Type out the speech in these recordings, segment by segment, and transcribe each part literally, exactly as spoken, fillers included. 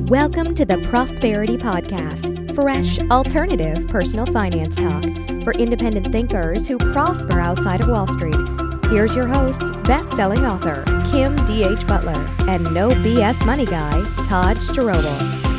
Welcome to the Prosperity Podcast, fresh, alternative personal finance talk for independent thinkers who prosper outside of Wall Street. Here's your hosts, best-selling author Kim D H Butler and no B S money guy, Todd Strobel.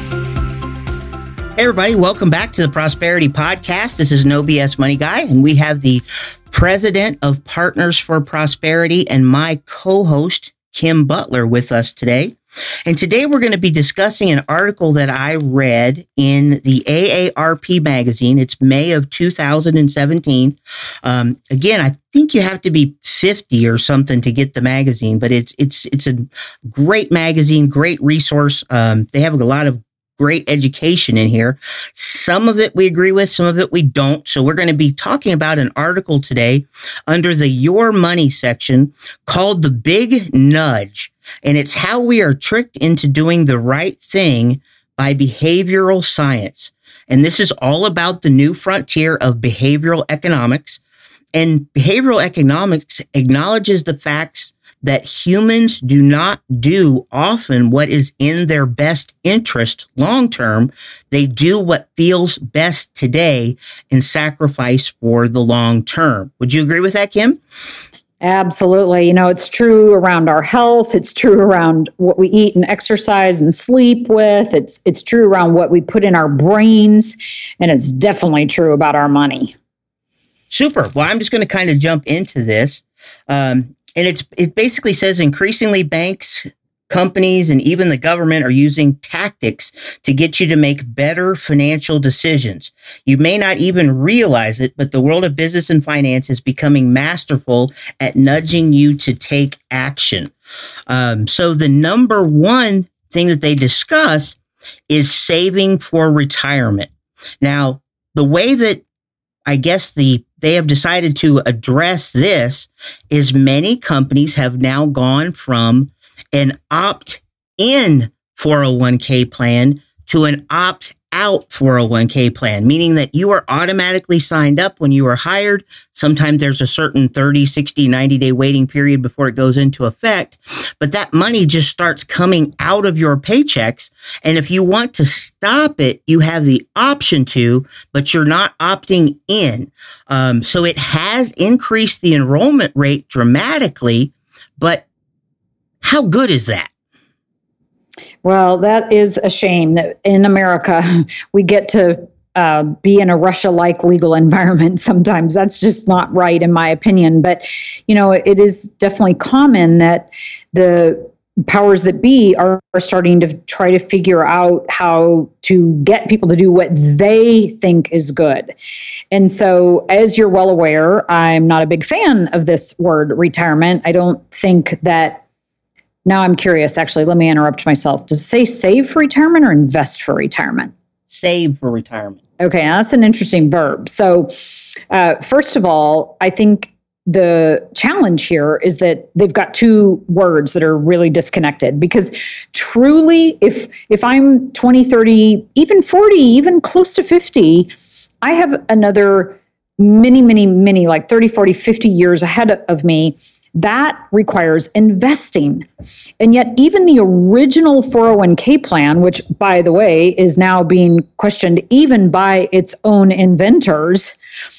Hey everybody, welcome back to the Prosperity Podcast. This is No B S Money Guy, and we have the president of Partners for Prosperity and my co-host, Kim Butler, with us today. And today we're going to be discussing an article that I read in the A A R P magazine. It's May of two thousand seventeen. Um, again, I think you have to be fifty or something to get the magazine, but it's it's it's a great magazine, great resource. Um, they have a lot of great education in here. Some of it we agree with, some of it we don't. So we're going to be talking about an article today under the Your Money section called The Big Nudge. And it's how we are tricked into doing the right thing by behavioral science. And this is all about the new frontier of behavioral economics. And behavioral economics acknowledges the facts that humans do not do often what is in their best interest long term. They do what feels best today and sacrifice for the long term. Would you agree with that, Kim? Absolutely. You know, it's true around our health. It's true around what we eat and exercise and sleep with. It's it's true around what we put in our brains. And it's definitely true about our money. Super. Well, I'm just going to kind of jump into this. Um, and it's it basically says increasingly banks, companies, and even the government are using tactics to get you to make better financial decisions. You may not even realize it, but the world of business and finance is becoming masterful at nudging you to take action. Um, so the number one thing that they discuss is saving for retirement. Now, the way that I guess the they have decided to address this is many companies have now gone from an opt-in four oh one k plan to an opt-out four oh one k plan, meaning that you are automatically signed up when you are hired. Sometimes there's a certain thirty, sixty, ninety day waiting period before it goes into effect, but that money just starts coming out of your paychecks. And if you want to stop it, you have the option to, but you're not opting in. Um, so it has increased the enrollment rate dramatically, but how good is that? Well, that is a shame that in America, we get to uh, be in a Russia-like legal environment sometimes. That's just not right, in my opinion. But, you know, it is definitely common that the powers that be are, are starting to try to figure out how to get people to do what they think is good. And so, as you're well aware, I'm not a big fan of this word retirement. I don't think that. Now I'm curious, actually, let me interrupt myself. Does it say save for retirement or invest for retirement? Save for retirement. Okay, that's an interesting verb. So uh, first of all, I think the challenge here is that they've got two words that are really disconnected, because truly, if if I'm twenty, thirty, even forty, even close to fifty, I have another many, many, many, like thirty, forty, fifty years ahead of me. That requires investing. And yet even the original four oh one k plan, which, by the way, is now being questioned even by its own inventors,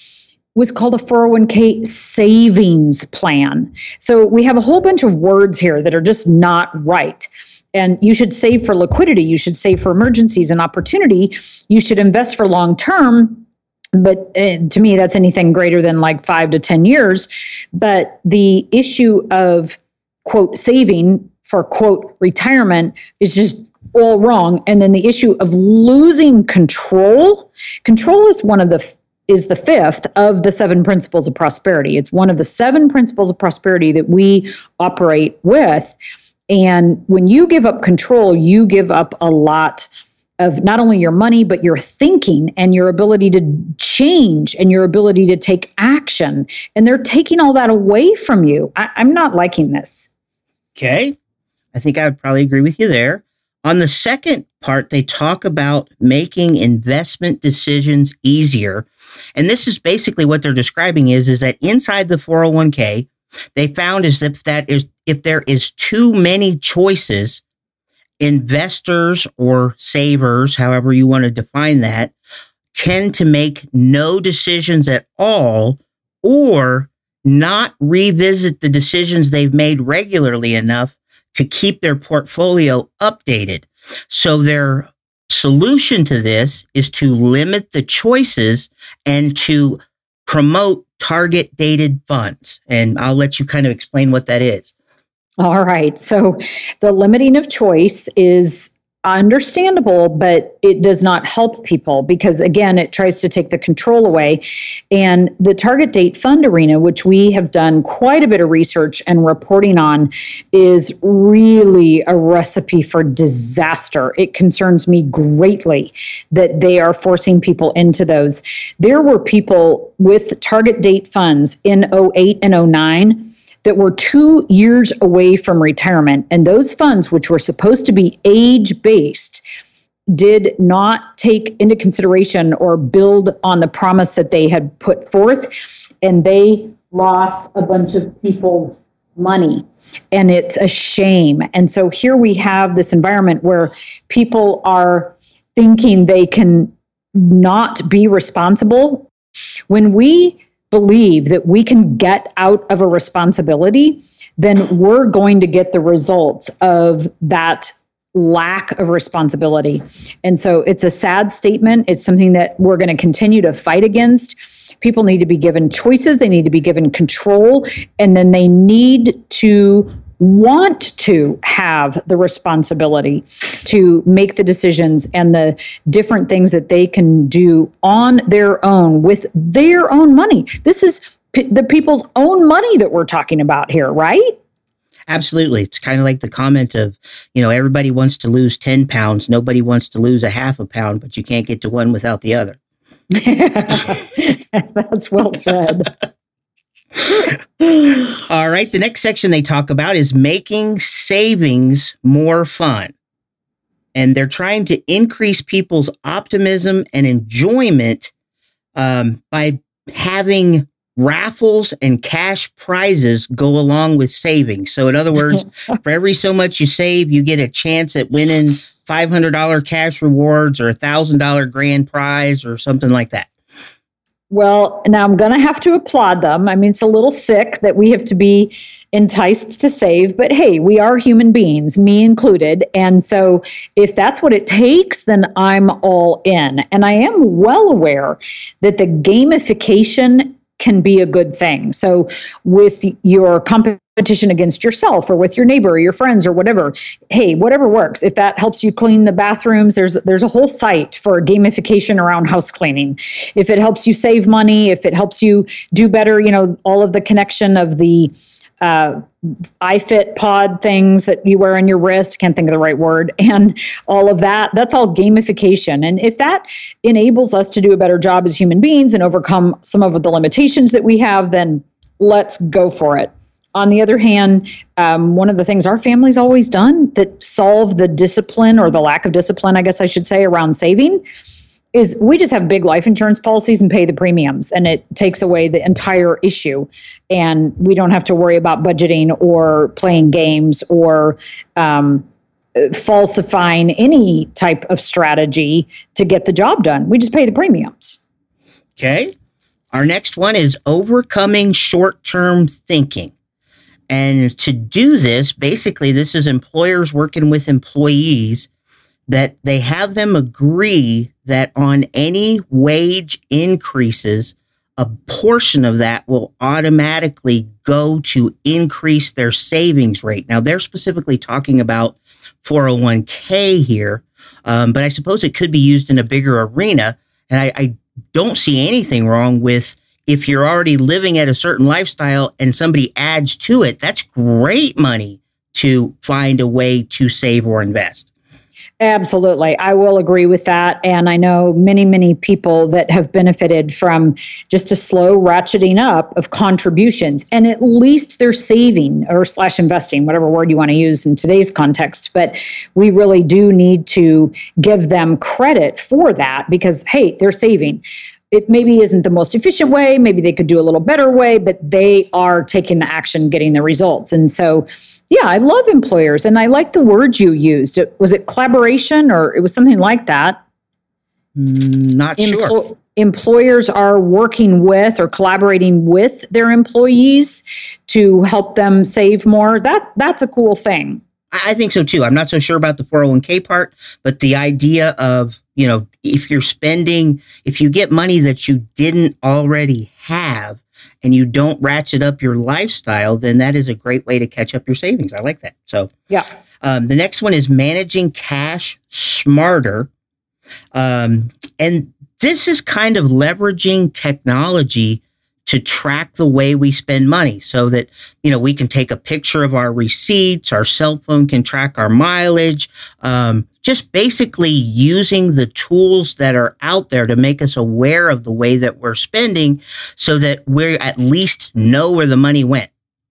was called a four oh one k savings plan. So we have a whole bunch of words here that are just not right. And you should save for liquidity. You should save for emergencies and opportunity. You should invest for long term. But uh, to me, that's anything greater than like five to ten years. But the issue of, quote, saving for, quote, retirement is just all wrong. And then the issue of losing control, control is one of the, is the fifth of the seven principles of prosperity. It's one of the seven principles of prosperity that we operate with. And when you give up control, you give up a lot of not only your money, but your thinking and your ability to change and your ability to take action. And they're taking all that away from you. I, I'm not liking this. Okay. I think I would probably agree with you there. On the second part, they talk about making investment decisions easier. And this is basically what they're describing is, is that inside the four oh one k, they found is that, that is if there is too many choices, investors or savers, however you want to define that, tend to make no decisions at all or not revisit the decisions they've made regularly enough to keep their portfolio updated. So their solution to this is to limit the choices and to promote target dated funds. And I'll let you kind of explain what that is. All right. So the limiting of choice is understandable, but it does not help people because, again, it tries to take the control away. And the target date fund arena, which we have done quite a bit of research and reporting on, is really a recipe for disaster. It concerns me greatly that they are forcing people into those. There were people with target date funds in oh eight and oh nine that were two years away from retirement. And those funds, which were supposed to be age-based, did not take into consideration or build on the promise that they had put forth. And they lost a bunch of people's money. And it's a shame. And so here we have this environment where people are thinking they can not be responsible. When we believe that we can get out of a responsibility, then we're going to get the results of that lack of responsibility. And so it's a sad statement. It's something that we're going to continue to fight against. People need to be given choices. They need to be given control. And then they need to want to have the responsibility to make the decisions and the different things that they can do on their own with their own money. This is p- the people's own money that we're talking about here, right? Absolutely. It's kind of like the comment of, you know, everybody wants to lose ten pounds. Nobody wants to lose a half a pound, but you can't get to one without the other. That's well said. All right. The next section they talk about is making savings more fun. And they're trying to increase people's optimism and enjoyment um, by having raffles and cash prizes go along with savings. So in other words, for every so much you save, you get a chance at winning five hundred dollars cash rewards or a one thousand dollars grand prize or something like that. Well, now I'm going to have to applaud them. I mean, it's a little sick that we have to be enticed to save, but hey, we are human beings, me included. And so if that's what it takes, then I'm all in. And I am well aware that the gamification can be a good thing. So with your competition against yourself or with your neighbor or your friends or whatever, hey, whatever works. If that helps you clean the bathrooms, there's there's a whole site for gamification around house cleaning. If it helps you save money, if it helps you do better, you know, all of the connection of the uh, iFit pod things that you wear on your wrist, can't think of the right word, and all of that, that's all gamification. And if that enables us to do a better job as human beings and overcome some of the limitations that we have, then let's go for it. On the other hand, um, one of the things our family's always done that solve the discipline or the lack of discipline, I guess I should say, around saving is we just have big life insurance policies and pay the premiums, and it takes away the entire issue. And we don't have to worry about budgeting or playing games or um, falsifying any type of strategy to get the job done. We just pay the premiums. Okay. Our next one is overcoming short-term thinking. And to do this, basically, this is employers working with employees that they have them agree that on any wage increases, a portion of that will automatically go to increase their savings rate. Now, they're specifically talking about four oh one k here, um, but I suppose it could be used in a bigger arena. And I, I don't see anything wrong with if you're already living at a certain lifestyle and somebody adds to it, that's great money to find a way to save or invest. Absolutely. I will agree with that. And I know many, many people that have benefited from just a slow ratcheting up of contributions, and at least they're saving or slash investing, whatever word you want to use in today's context. But we really do need to give them credit for that because, hey, they're saving. It maybe isn't the most efficient way. Maybe they could do a little better way, but they are taking the action, getting the results. And so Yeah, I love employers, and I like the word you used. It, was it collaboration, or it was something like that? Mm, not Emplo- sure. Employers are working with or collaborating with their employees to help them save more. That that's a cool thing. I think so too. I'm not so sure about the four oh one k part, but the idea of, you know, if you're spending, if you get money that you didn't already have and you don't ratchet up your lifestyle, then that is a great way to catch up your savings. I like that. So, yeah. Um, the next one is managing cash smarter. Um, and this is kind of leveraging technology to track the way we spend money so that, you know, we can take a picture of our receipts, our cell phone can track our mileage, um, just basically using the tools that are out there to make us aware of the way that we're spending so that we at least know where the money went.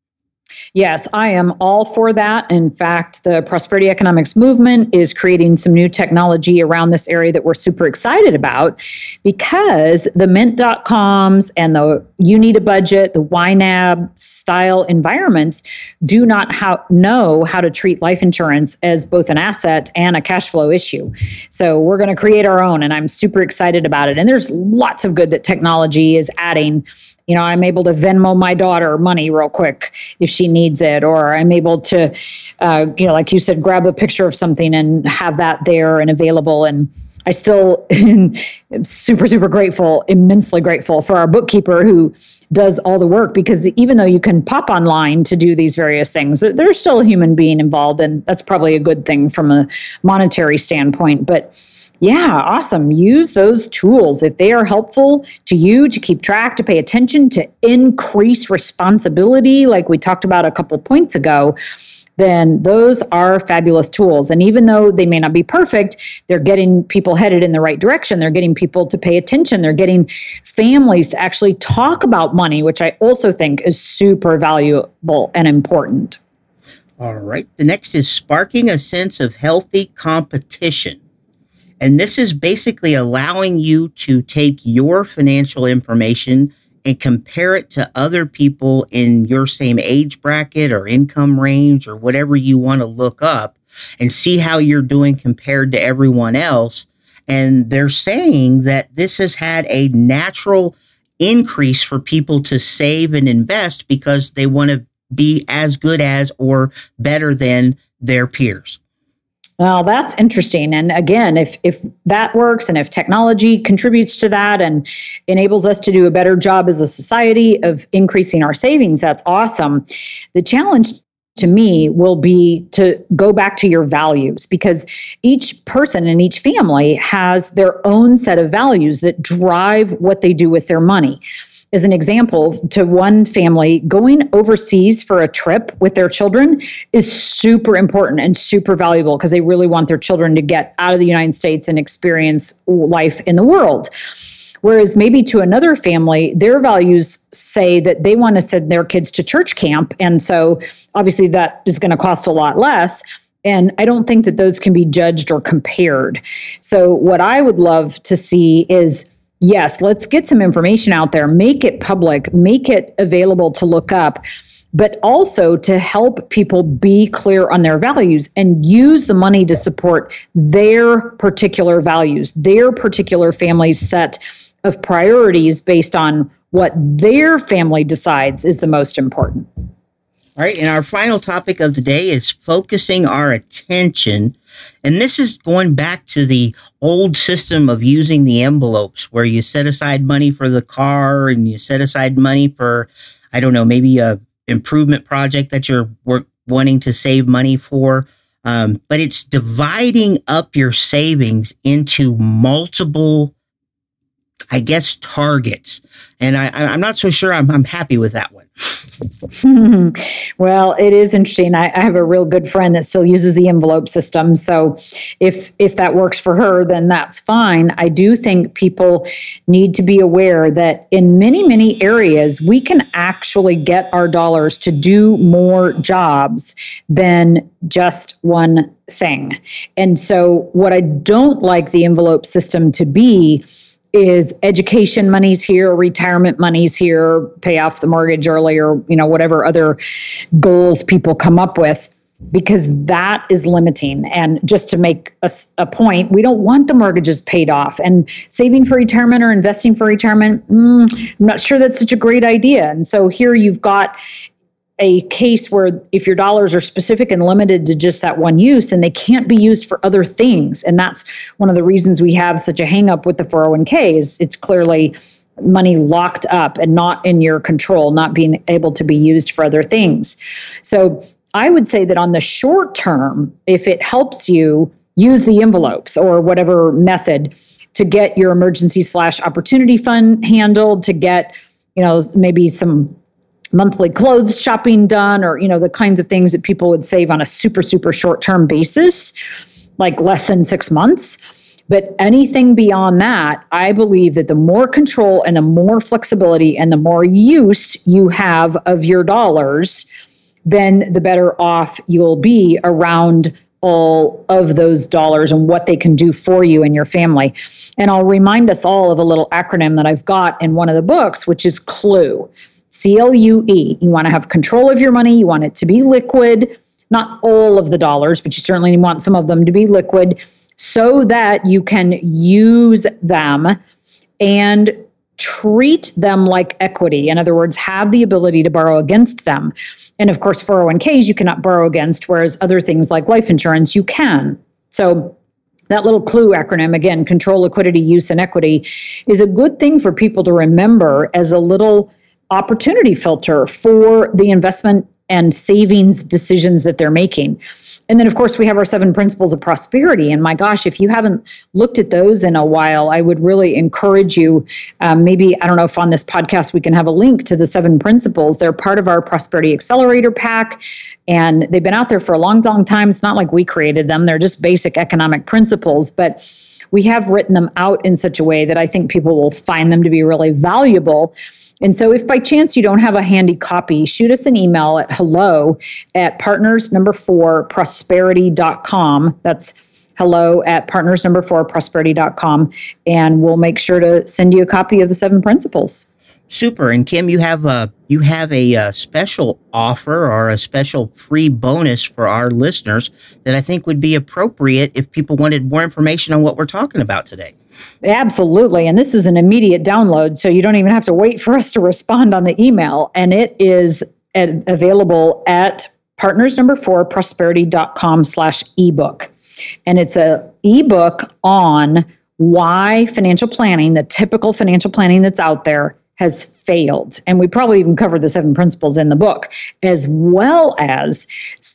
Yes, I am all for that. In fact, the Prosperity Economics movement is creating some new technology around this area that we're super excited about because the mint dot coms and the You Need a Budget, the Y NAB style environments do not how, know how to treat life insurance as both an asset and a cash flow issue. So we're going to create our own, and I'm super excited about it. And there's lots of good that technology is adding. You know, I'm able to Venmo my daughter money real quick if she needs it, or I'm able to, uh, you know, like you said, grab a picture of something and have that there and available. And I still am super, super grateful, immensely grateful for our bookkeeper who does all the work, because even though you can pop online to do these various things, there's still a human being involved. And that's probably a good thing from a monetary standpoint. But yeah, awesome. Use those tools if they are helpful to you to keep track, to pay attention, to increase responsibility, like we talked about a couple points ago. Then those are fabulous tools. And even though they may not be perfect, they're getting people headed in the right direction. They're getting people to pay attention. They're getting families to actually talk about money, which I also think is super valuable and important. All right. The next is sparking a sense of healthy competition. And this is basically allowing you to take your financial information and compare it to other people in your same age bracket or income range or whatever you want to look up and see how you're doing compared to everyone else. And they're saying that this has had a natural increase for people to save and invest because they want to be as good as or better than their peers. Well, that's interesting. And again, if if that works and if technology contributes to that and enables us to do a better job as a society of increasing our savings, that's awesome. The challenge to me will be to go back to your values, because each person and each family has their own set of values that drive what they do with their money. As an example, to one family, going overseas for a trip with their children is super important and super valuable because they really want their children to get out of the United States and experience life in the world. Whereas maybe to another family, their values say that they want to send their kids to church camp. And so obviously that is going to cost a lot less. And I don't think that those can be judged or compared. So what I would love to see is, yes, let's get some information out there, make it public, make it available to look up, but also to help people be clear on their values and use the money to support their particular values, their particular family's set of priorities based on what their family decides is the most important. All right, and our final topic of the day is focusing our attention. And this is going back to the old system of using the envelopes where you set aside money for the car and you set aside money for, I don't know, maybe a improvement project that you're work, wanting to save money for. Um, but it's dividing up your savings into multiple, I guess, targets. And I, I'm not so sure I'm, I'm happy with that one. Well, it is interesting. I, I have a real good friend that still uses the envelope system. So if if that works for her, then that's fine. I do think people need to be aware that in many, many areas, we can actually get our dollars to do more jobs than just one thing. And so what I don't like the envelope system to be is education money's here, retirement money's here, pay off the mortgage early, or, you know, whatever other goals people come up with, because that is limiting. And just to make a, a point, we don't want the mortgages paid off, and saving for retirement or investing for retirement, mm, I'm not sure that's such a great idea. And so here you've got a case where if your dollars are specific and limited to just that one use, and they can't be used for other things. And that's one of the reasons we have such a hang up with the four oh one k is it's clearly money locked up and not in your control, not being able to be used for other things. So I would say that on the short term, if it helps you use the envelopes or whatever method to get your emergency slash opportunity fund handled, to get, you know, maybe some monthly clothes shopping done, or, you know, the kinds of things that people would save on a super, super short-term basis, like less than six months. But anything beyond that, I believe that the more control and the more flexibility and the more use you have of your dollars, then the better off you'll be around all of those dollars and what they can do for you and your family. And I'll remind us all of a little acronym that I've got in one of the books, which is CLUE. C L U E. You want to have control of your money. You want it to be liquid, not all of the dollars, but you certainly want some of them to be liquid so that you can use them and treat them like equity. In other words, have the ability to borrow against them. And of course, four oh one k's you cannot borrow against, whereas other things like life insurance, you can. So that little CLUE acronym, again, control, liquidity, use, and equity, is a good thing for people to remember as a little opportunity filter for the investment and savings decisions that they're making. And then, of course, we have our seven principles of prosperity. And my gosh, if you haven't looked at those in a while, I would really encourage you. Um, maybe, I don't know if on this podcast we can have a link to the seven principles. They're part of our Prosperity Accelerator pack. And they've been out there for a long, long time. It's not like we created them. They're just basic economic principles. But we have written them out in such a way that I think people will find them to be really valuable. And so if by chance you don't have a handy copy, shoot us an email at hello at partners number four prosperity dot com. That's hello at partners number four prosperity dot com. And we'll make sure to send you a copy of the seven principles. Super. And Kim, you have a, you have a, a special offer or a special free bonus for our listeners that I think would be appropriate if people wanted more information on what we're talking about today. Absolutely. And this is an immediate download, so you don't even have to wait for us to respond on the email. And it is at, available at partners number four prosperity dot com slash ebook. And it's a ebook on why financial planning, the typical financial planning that's out there, has failed. And we probably even covered the seven principles in the book, as well as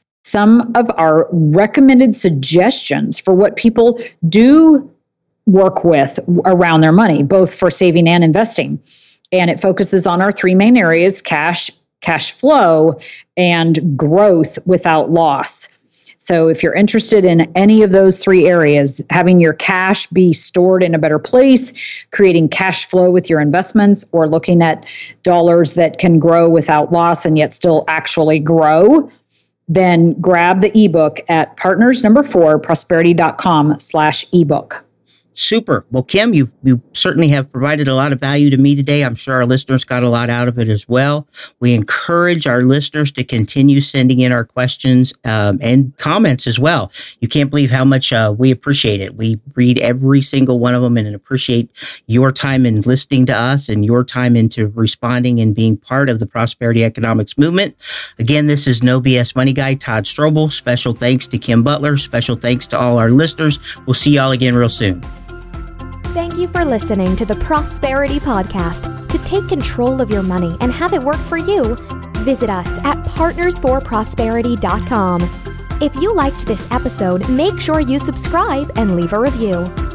some of our recommended suggestions for what people do work with around their money, both for saving and investing. And it focuses on our three main areas: cash, cash flow, and growth without loss. So if you're interested in any of those three areas, having your cash be stored in a better place, creating cash flow with your investments, or looking at dollars that can grow without loss and yet still actually grow, then grab the ebook at partners number four prosperity dot com slash ebook. Super. Well, Kim, you you certainly have provided a lot of value to me today. I'm sure our listeners got a lot out of it as well. We encourage our listeners to continue sending in our questions um, and comments as well. You can't believe how much uh, we appreciate it. We read every single one of them and appreciate your time in listening to us and your time into responding and being part of the Prosperity Economics movement. Again, this is No B S Money Guy, Todd Strobel. Special thanks to Kim Butler. Special thanks to all our listeners. We'll see y'all again real soon. Thank you for listening to the Prosperity Podcast. To take control of your money and have it work for you, visit us at partners for prosperity dot com. If you liked this episode, make sure you subscribe and leave a review.